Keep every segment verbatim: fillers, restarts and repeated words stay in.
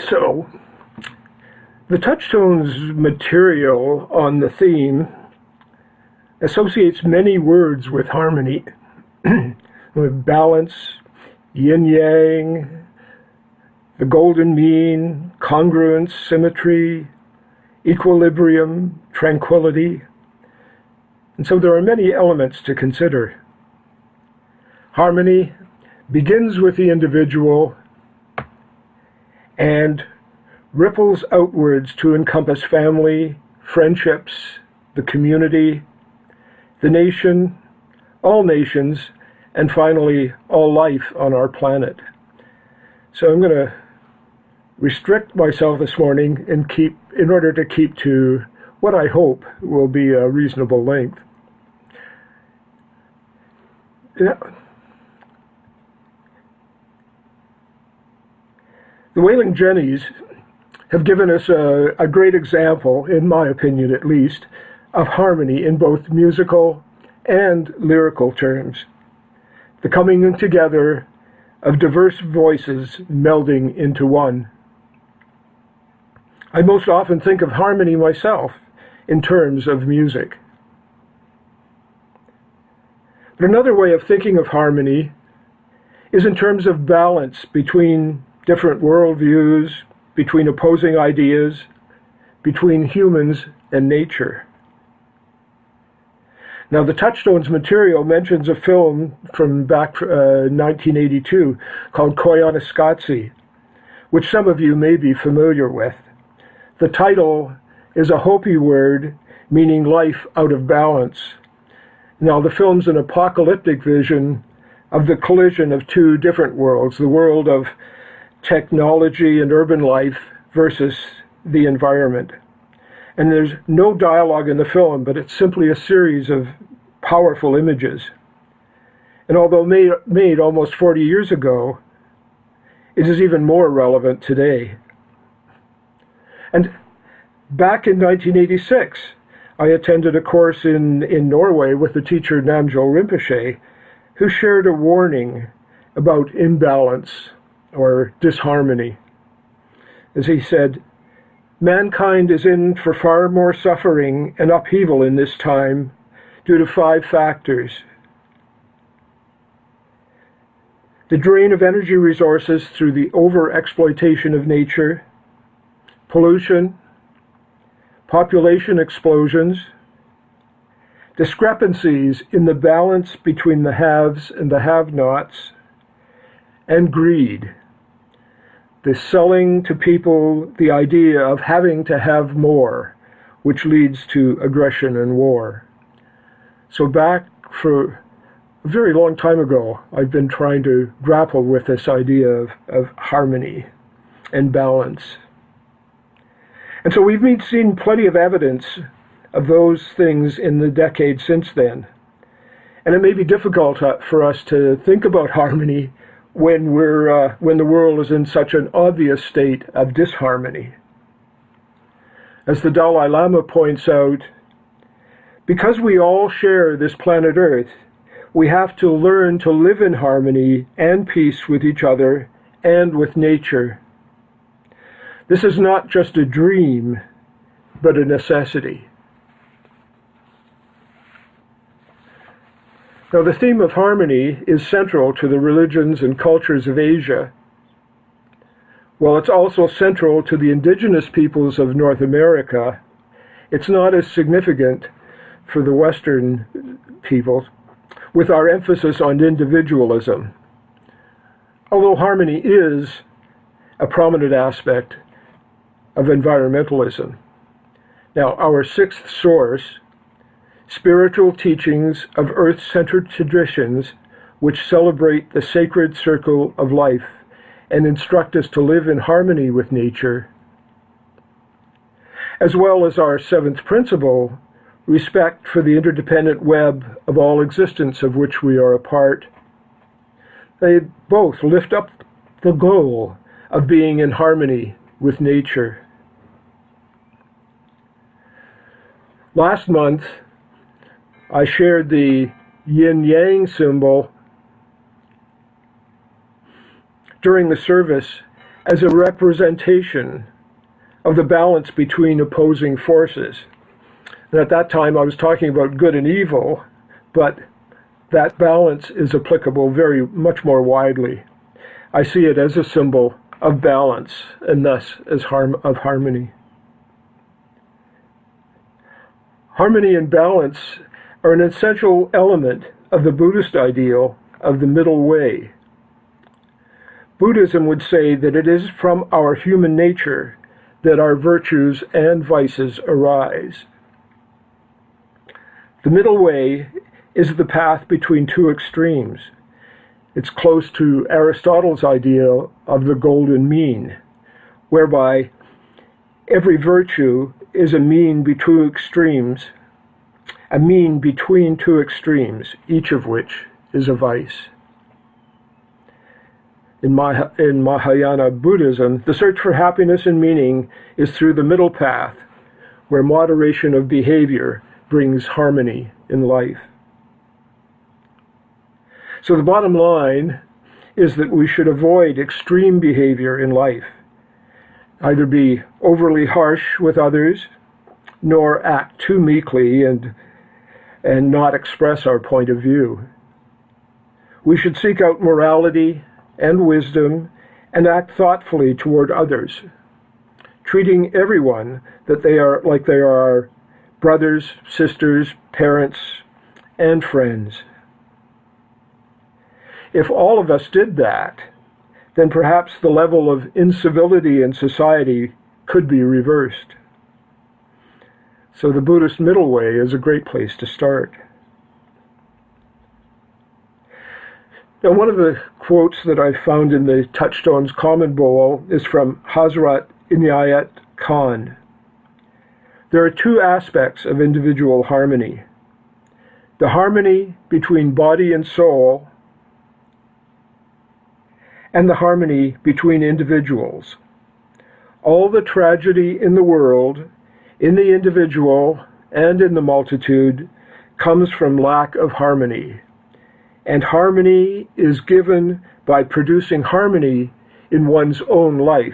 So, the Touchstones material on the theme associates many words with harmony, with balance, yin-yang, the golden mean, congruence, symmetry, equilibrium, tranquility. And so there are many elements to consider. Harmony begins with the individual and ripples outwards to encompass family, friendships, the community, the nation, all nations, and finally, all life on our planet. So I'm going to restrict myself this morning and keep, in order to keep to what I hope will be a reasonable length. Yeah. The Wailing Jennies have given us a, a great example, in my opinion at least, of harmony in both musical and lyrical terms. The coming together of diverse voices melding into one. I most often think of harmony myself in terms of music. But another way of thinking of harmony is in terms of balance between different worldviews, between opposing ideas, between humans and nature. Now, the Touchstones material mentions a film from back uh, nineteen eighty-two called Koyaanisqatsi, which some of you may be familiar with. The title is a Hopi word meaning life out of balance. Now, the film's an apocalyptic vision of the collision of two different worlds, the world of technology and urban life versus the environment. And there's no dialogue in the film, but it's simply a series of powerful images. And although made, made almost forty years ago, it is even more relevant today. And back in nineteen eighty-six, I attended a course in, in Norway with the teacher Namgyal Rinpoche, who shared a warning about imbalance or disharmony. As he said, mankind is in for far more suffering and upheaval in this time due to five factors. The drain of energy resources through the over-exploitation of nature, pollution, population explosions, discrepancies in the balance between the haves and the have-nots, and greed. The selling to people the idea of having to have more, which leads to aggression and war. So back for a very long time ago, I've been trying to grapple with this idea of, of harmony and balance. And so we've been seen plenty of evidence of those things in the decades since then. And it may be difficult uh, for us to think about harmony when we're uh, when the world is in such an obvious state of disharmony. As the Dalai Lama points out, because we all share this planet Earth, we have to learn to live in harmony and peace with each other and with nature. This is not just a dream, but a necessity. Now, the theme of harmony is central to the religions and cultures of Asia, while it's also central to the indigenous peoples of North America. It's not as significant for the Western peoples, with our emphasis on individualism, although harmony is a prominent aspect of environmentalism. Now, our sixth source, spiritual teachings of earth-centered traditions which celebrate the sacred circle of life and instruct us to live in harmony with nature, as well as our seventh principle, respect for the interdependent web of all existence of which we are a part. They both lift up the goal of being in harmony with nature. Last month, I shared the yin-yang symbol during the service as a representation of the balance between opposing forces. And at that time I was talking about good and evil, but that balance is applicable very much more widely. I see it as a symbol of balance and thus as harm of harmony. Harmony and balance are an essential element of the Buddhist ideal of the middle way. Buddhism would say that it is from our human nature that our virtues and vices arise. The middle way is the path between two extremes. It's close to Aristotle's ideal of the golden mean, whereby every virtue is a mean between two extremes, a mean between two extremes, each of which is a vice. In, Mah in Mahayana Buddhism, the search for happiness and meaning is through the middle path, where moderation of behavior brings harmony in life. So the bottom line is that we should avoid extreme behavior in life, either be overly harsh with others, nor act too meekly and, and not express our point of view. We should seek out morality and wisdom and act thoughtfully toward others, treating everyone that they are like they are our brothers, sisters, parents, and friends. If all of us did that, then perhaps the level of incivility in society could be reversed. So the Buddhist middle way is a great place to start. Now, one of the quotes that I found in the Touchstones Common Bowl is from Hazrat Inayat Khan. There are two aspects of individual harmony: the harmony between body and soul, and the harmony between individuals. All the tragedy in the world, in the individual and in the multitude, comes from lack of harmony. And harmony is given by producing harmony in one's own life.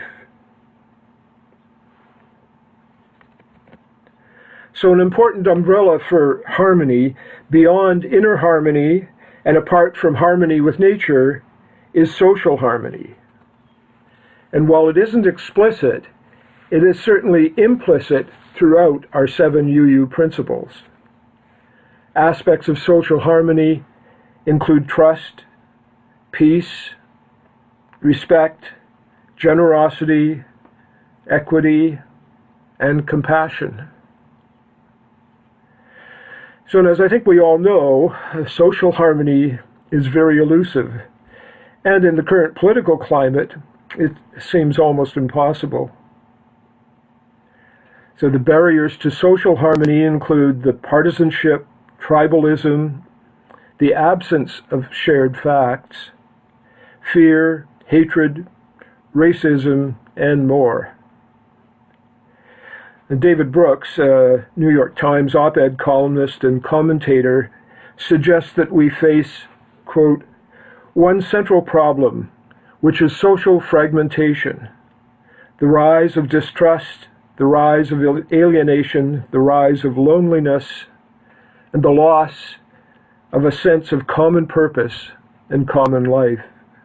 So an important umbrella for harmony, beyond inner harmony and apart from harmony with nature, is social harmony. And while it isn't explicit, it is certainly implicit throughout our seven U U principles. Aspects of social harmony include trust, peace, respect, generosity, equity, and compassion. So, and as I think we all know, social harmony is very elusive. And in the current political climate, it seems almost impossible. So the barriers to social harmony include the partisanship, tribalism, the absence of shared facts, fear, hatred, racism, and more. And David Brooks, a New York Times op-ed columnist and commentator, suggests that we face, quote, one central problem, which is social fragmentation, the rise of distrust, the rise of alienation, the rise of loneliness, and the loss of a sense of common purpose and common life.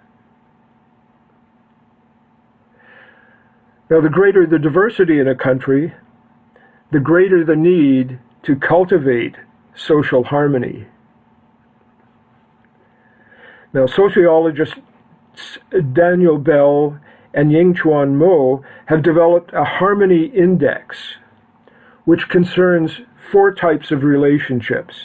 Now, the greater the diversity in a country, the greater the need to cultivate social harmony. Now, sociologists Daniel Bell and Ying-Chuan Mo have developed a harmony index, which concerns four types of relationships: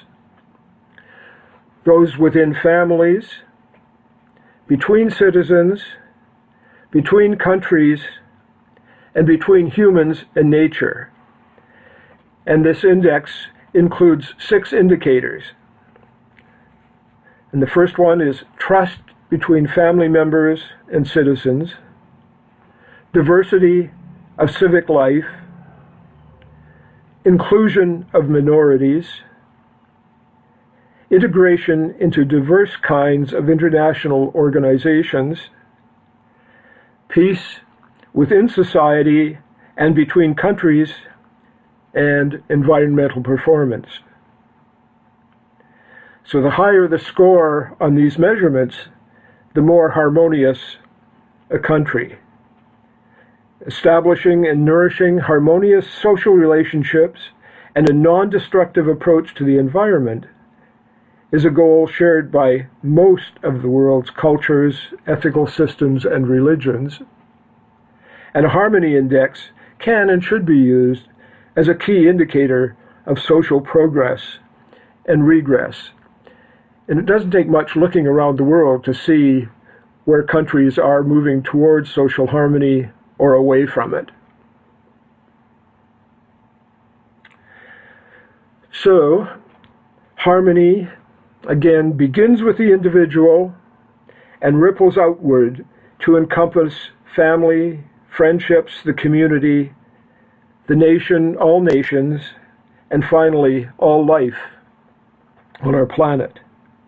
those within families, between citizens, between countries, and between humans and nature. And this index includes six indicators. And the first one is trust between family members and citizens, diversity of civic life, inclusion of minorities, integration into diverse kinds of international organizations, peace, within society and between countries, and environmental performance. So the higher the score on these measurements, the more harmonious a country. Establishing and nourishing harmonious social relationships and a non-destructive approach to the environment is a goal shared by most of the world's cultures, ethical systems, and religions. And a harmony index can and should be used as a key indicator of social progress and regress. And it doesn't take much looking around the world to see where countries are moving towards social harmony or away from it. So, harmony, again, begins with the individual and ripples outward to encompass family, friendships, the community, the nation, all nations, and finally, all life on our planet.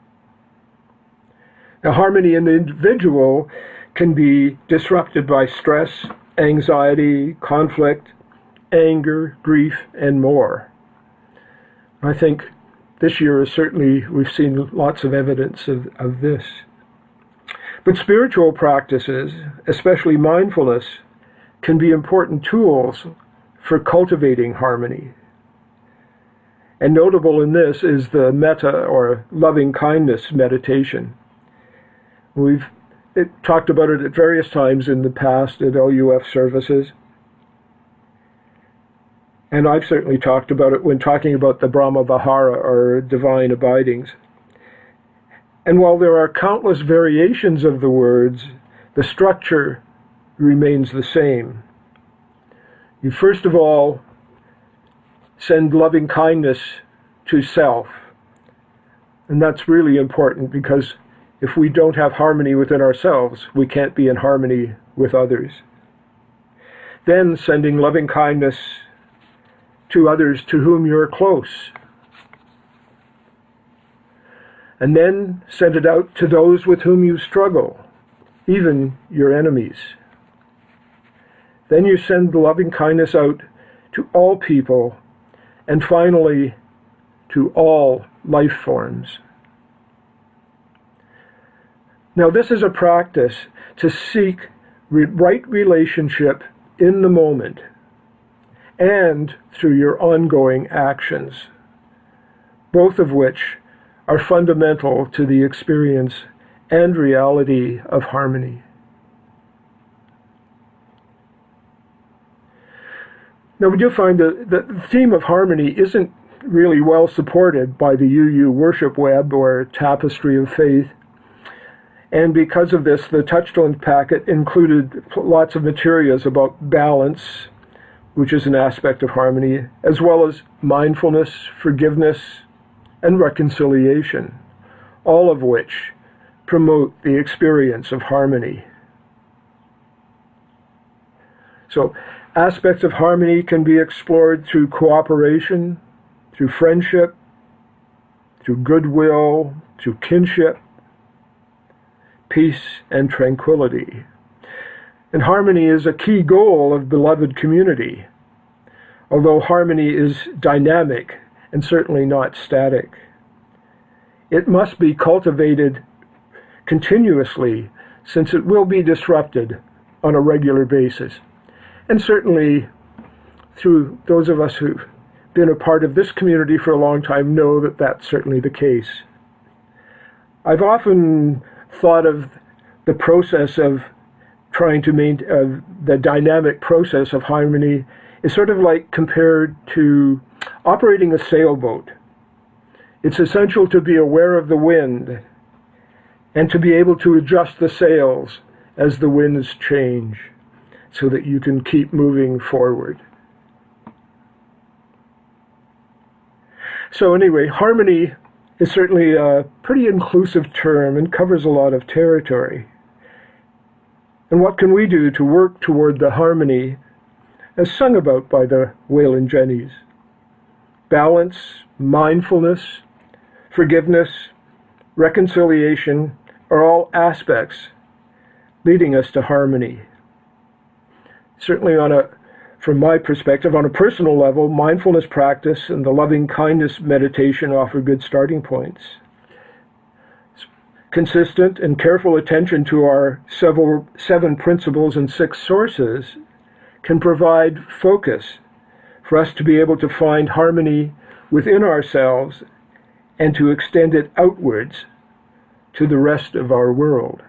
Now, harmony in the individual can be disrupted by stress, anxiety, conflict, anger, grief, and more. I think this year is certainly, we've seen lots of evidence of, of this. But spiritual practices, especially mindfulness, can be important tools for cultivating harmony. And notable in this is the metta, or loving kindness meditation. We've it, talked about it at various times in the past at L U F services. And I've certainly talked about it when talking about the Brahma Vihara, or divine abidings. And while there are countless variations of the words, the structure remains the same. You first of all send loving kindness to self. And that's really important, because if we don't have harmony within ourselves, we can't be in harmony with others. Then sending loving kindness to others to whom you're close. And then send it out to those with whom you struggle, even your enemies. Then you send the loving kindness out to all people, and finally, to all life forms. Now, this is a practice to seek re- right relationship in the moment and through your ongoing actions, both of which are fundamental to the experience and reality of harmony. Now, we do find that the theme of harmony isn't really well supported by the U U Worship Web, or Tapestry of Faith. And because of this, the Touchstone packet included lots of materials about balance, which is an aspect of harmony, as well as mindfulness, forgiveness, and reconciliation, all of which promote the experience of harmony. So, aspects of harmony can be explored through cooperation, through friendship, through goodwill, through kinship, peace, and tranquility. And harmony is a key goal of beloved community, although harmony is dynamic and certainly not static. It must be cultivated continuously, since it will be disrupted on a regular basis. And certainly, through those of us who've been a part of this community for a long time know that that's certainly the case. I've often thought of the process of trying to maintain uh, the dynamic process of harmony is sort of like compared to operating a sailboat. It's essential to be aware of the wind and to be able to adjust the sails as the winds change so that you can keep moving forward. So anyway, harmony is certainly a pretty inclusive term and covers a lot of territory. And what can we do to work toward the harmony as sung about by the Waylon Jennys? Balance, mindfulness, forgiveness, reconciliation are all aspects leading us to harmony. Certainly on a, from my perspective, on a personal level, mindfulness practice and the loving kindness meditation offer good starting points. Consistent and careful attention to our several, seven principles and six sources can provide focus for us to be able to find harmony within ourselves and to extend it outwards to the rest of our world.